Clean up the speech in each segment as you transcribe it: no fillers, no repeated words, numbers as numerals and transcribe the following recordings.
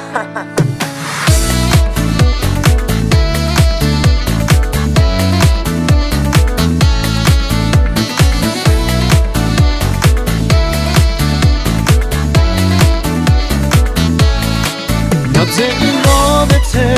نبض این رابطه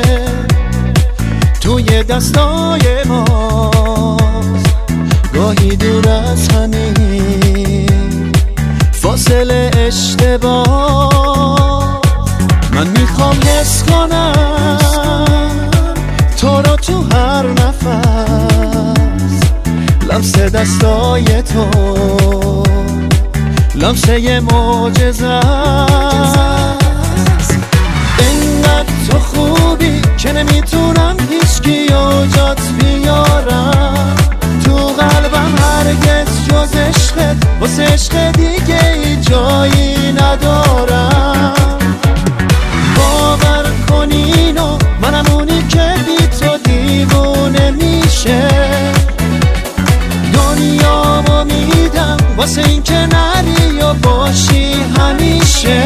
توی دستای ماست، گاهی دور از همین فاصله اشتباه. من میخوام حس کنم تو رو تو هر نفس، لمس دستای تو لمسه یه معجزه. اینقدر تو خوبی که نمیتونم هیچکیو جات بیارم تو قلبم، هرگز جز عشقت واسه عشق دیگه ای جایی ندارم. باور کن اینو، منم اونی که بی تو دیوونه میشه. دنیامو میدم واسه این که نری و باشی همیشه.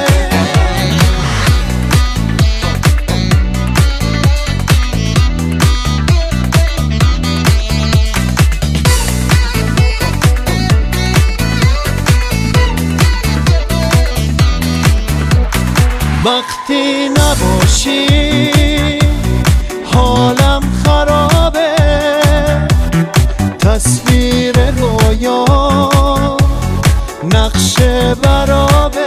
وقتی نباشی حالم خرابه، تصویر رویا نقشه برابه،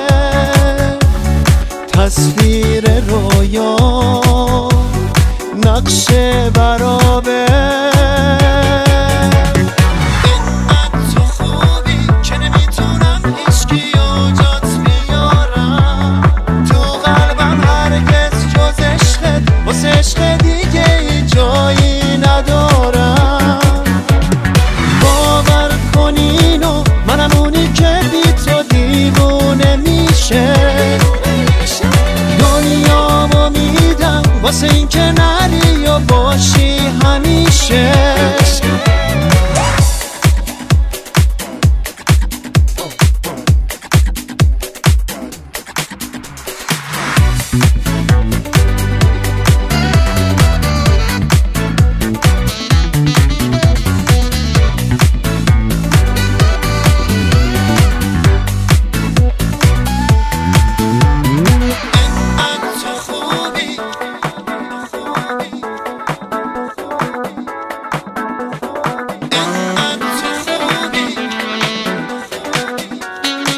تصویر رویا نقشه برابه. عشق دیگه ای جایی ندارم. باور کن اینو، منم اونی که بی تو دیوونه میشه. دنیامو میدم واسه این که نری و باشی همیشه.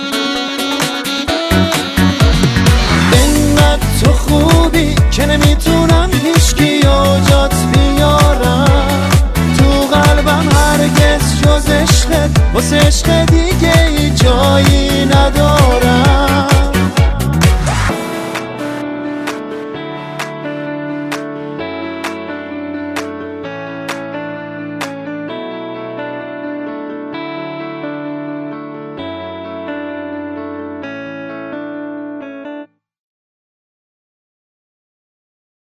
که نمیتونم